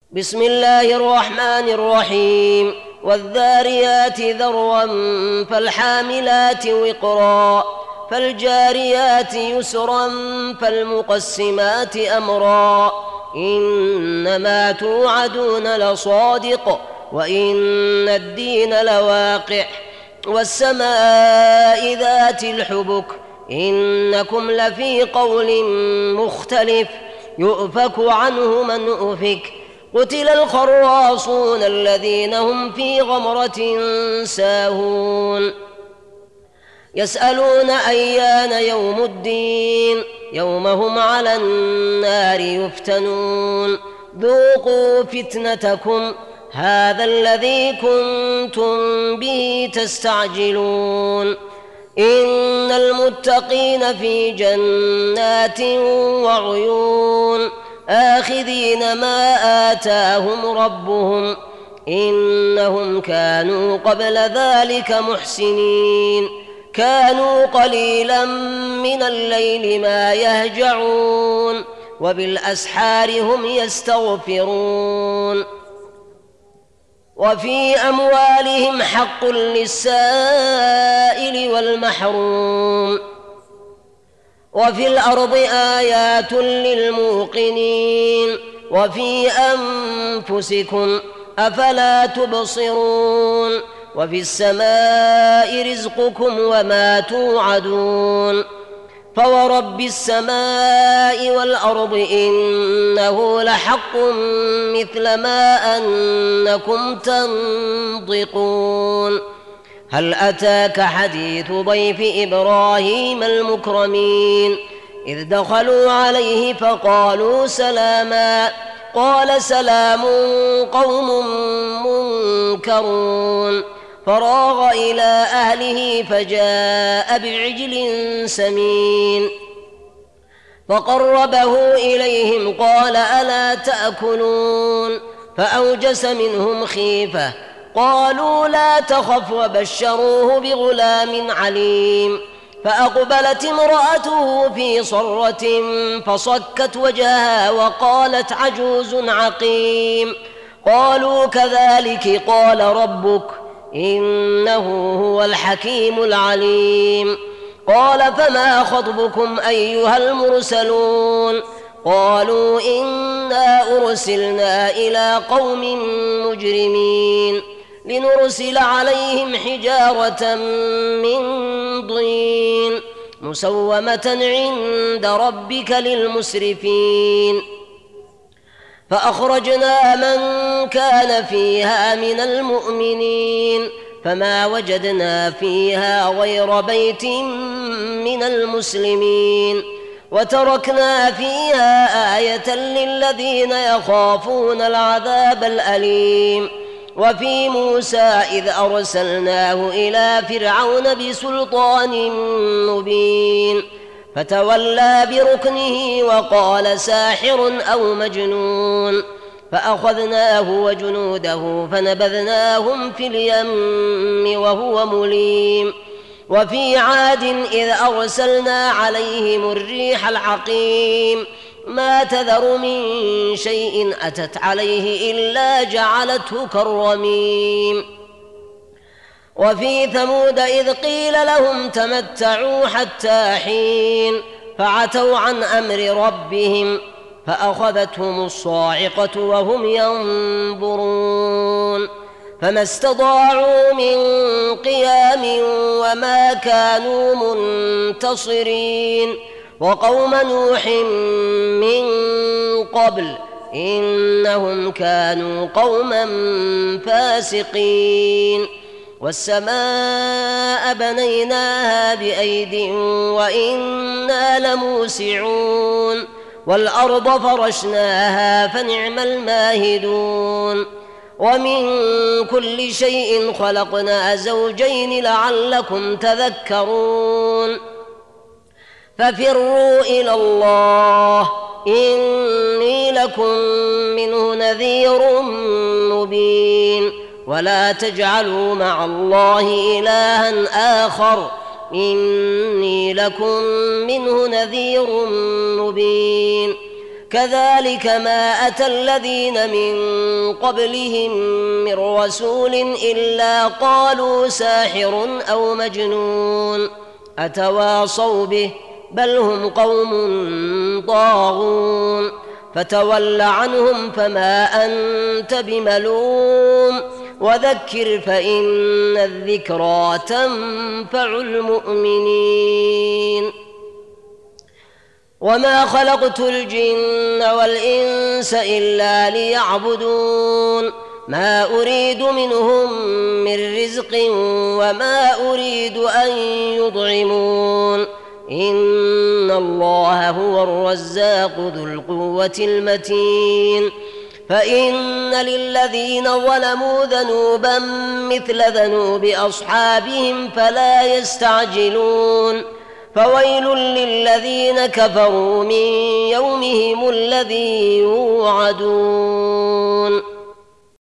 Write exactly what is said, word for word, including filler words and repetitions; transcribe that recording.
بسم الله الرحمن الرحيم. والذاريات ذروا فالحاملات وقرا فالجاريات يسرا فالمقسمات أمرا إنما توعدون لصادق وإن الدين لواقع والسماء ذات الحبك إنكم لفي قول مختلف يؤفك عنه من أفك قتل الخراصون الذين هم في غمرة ساهون يسألون أيان يوم الدين يوم هم على النار يفتنون ذوقوا فتنتكم هذا الذي كنتم به تستعجلون إن المتقين في جنات وعيون آخذين ما آتاهم ربهم إنهم كانوا قبل ذلك محسنين كانوا قليلا من الليل ما يهجعون وبالأسحار هم يستغفرون وفي أموالهم حق للسائل والمحروم وفي الأرض آيات للموقنين وفي أنفسكم أفلا تبصرون وفي السماء رزقكم وما توعدون فورب السماء والأرض إنه لحق مثل ما أنكم تنطقون هل أتاك حديث ضيف إبراهيم المكرمين إذ دخلوا عليه فقالوا سلاما قال سلام قوم منكرون فراغ إلى أهله فجاء بعجل سمين فقربه إليهم قال ألا تأكلون فأوجس منهم خيفة قالوا لا تخف وبشروه بغلام عليم فأقبلت امرأته في صرة فصكت وجهها وقالت عجوز عقيم قالوا كذلك قال ربك إنه هو الحكيم العليم قال فما خطبكم أيها المرسلون قالوا إنا أرسلنا إلى قوم مجرمين لنرسل عليهم حجارة من طين مسومة عند ربك للمسرفين فأخرجنا من كان فيها من المؤمنين فما وجدنا فيها غير بيت من المسلمين وتركنا فيها آية للذين يخافون العذاب الأليم وفي موسى إذ أرسلناه إلى فرعون بسلطان مبين فتولى بركنه وقال ساحر أو مجنون فأخذناه وجنوده فنبذناهم في اليم وهو مليم وفي عاد إذ أرسلنا عليهم الريح العقيم ما تذر من شيء أتت عليه إلا جعلته كالرميم وفي ثمود إذ قيل لهم تمتعوا حتى حين فعتوا عن أمر ربهم فأخذتهم الصاعقة وهم ينظرون فما استطاعوا من قيام وما كانوا منتصرين وقوم نوح من قبل إنهم كانوا قوما فاسقين والسماء بنيناها بأيد وإنا لموسعون والأرض فرشناها فنعم الماهدون ومن كل شيء خلقنا زوجين لعلكم تذكرون ففروا إلى الله إني لكم منه نذير مبين ولا تجعلوا مع الله إلها آخر إني لكم منه نذير مبين كذلك ما أتى الذين من قبلهم من رسول إلا قالوا ساحر أو مجنون أتواصوا به بل هم قوم طاغون فتول عنهم فما أنت بملوم وذكر فإن الذكرى تنفع المؤمنين وما خلقت الجن والإنس إلا ليعبدون ما أريد منهم من رزق وما أريد أن يطعمون إن الله هو الرزاق ذو القوة المتين فإن للذين ظلموا ذنوبا مثل ذنوب أصحابهم فلا يستعجلون فويل للذين كفروا من يومهم الذي يوعدون